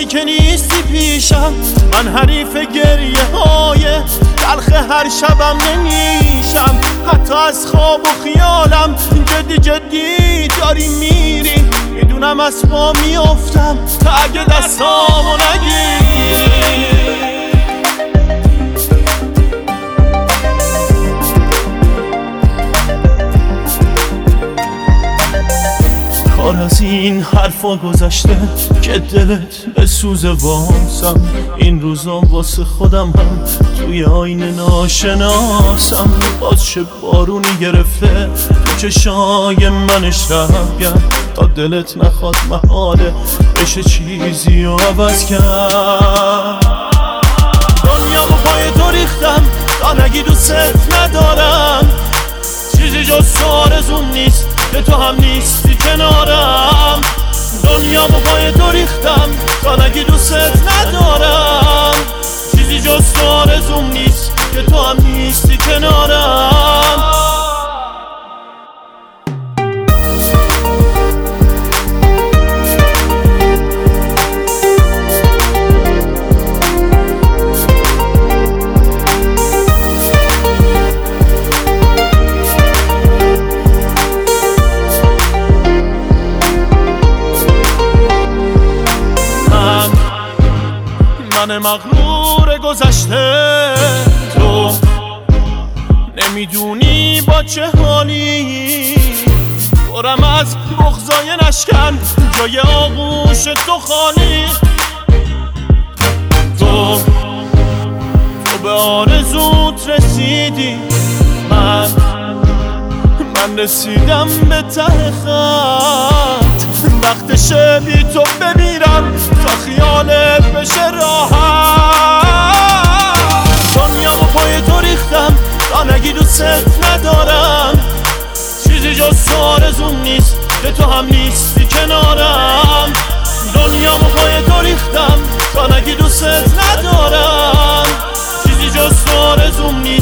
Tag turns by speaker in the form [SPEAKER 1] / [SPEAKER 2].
[SPEAKER 1] که نیستی پیشم، من حریف گریه های تلخ هر شبم نمیشم. حتی از خواب و خیالم جدی جدی داری میری، میدونم از پا میافتم تا اگه دستامو نگیری. کار از این حرفا گذشته که دلت بسوزه واسم. این روزا واسه خودم هم توی آینه ناشناسم. باز چه بارونی گرفته تو چشای من شبگرد، تا دلت نخواد محاله بشه چیزی رو عوض کرد. دنیا رو پای تو ریختم تا نگی دوست ندارم، چیزی جز تو آرزوم نیست که تو هم نیستی کنارم. دنیا با پای تو ریختم تا نگی دوست ندارم، چیزی جز تو آرزوم نیست که تو هم نیستی کنارم. من مغرور گذشته، تو نمیدونی با چه حالی. برم از بغضای نشکن جای آغوش تو خالی. تو به آرزوت رسیدی، من رسیدم به ته خط. وقتشه بی تو بمیرم تا خیالت بشه راحت. دنیا با پای تو ریختم تا نگی دوست ندارم، چیزی جز تو آرزوم نیست که تو هم نیستی کنارم. دنیا با پای تو ریختم تا نگی دوست ندارم، چیزی جز تو آرزوم نیست